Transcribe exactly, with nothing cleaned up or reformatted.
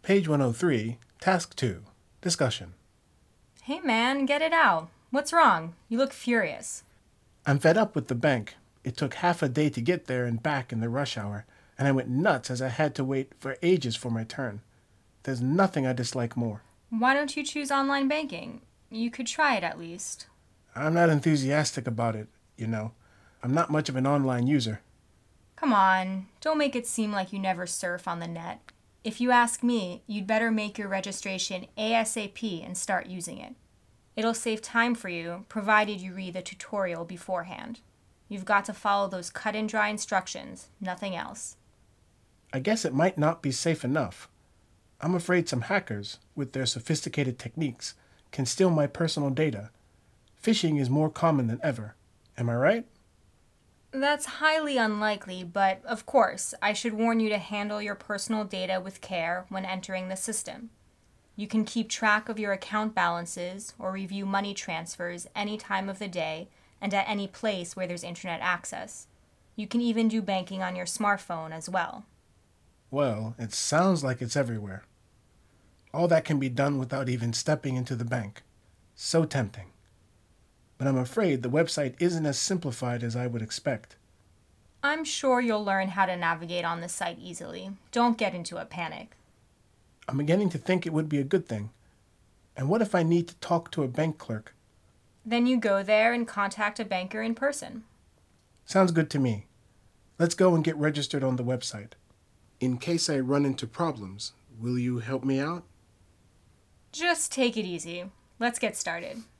Page one oh three, Task two, Discussion. Hey man, get it out. What's wrong? You look furious. I'm fed up with the bank. It took half a day to get there and back in the rush hour, and I went nuts as I had to wait for ages for my turn. There's nothing I dislike more. Why don't you choose online banking? You could try it at least. I'm not enthusiastic about it, you know. I'm not much of an online user. Come on, don't make it seem like you never surf on the net. If you ask me, you'd better make your registration ASAP and start using it. It'll save time for you, provided you read the tutorial beforehand. You've got to follow those cut-and-dry instructions, nothing else. I guess it might not be safe enough. I'm afraid some hackers, with their sophisticated techniques, can steal my personal data. Phishing is more common than ever. Am I right? That's highly unlikely, but of course, I should warn you to handle your personal data with care when entering the system. You can keep track of your account balances or review money transfers any time of the day and at any place where there's internet access. You can even do banking on your smartphone as well. Well, it sounds like it's everywhere. All that can be done without even stepping into the bank. So tempting. But I'm afraid the website isn't as simplified as I would expect. I'm sure you'll learn how to navigate on the site easily. Don't get into a panic. I'm beginning to think it would be a good thing. And what if I need to talk to a bank clerk? Then you go there and contact a banker in person. Sounds good to me. Let's go and get registered on the website. In case I run into problems, will you help me out? Just take it easy. Let's get started.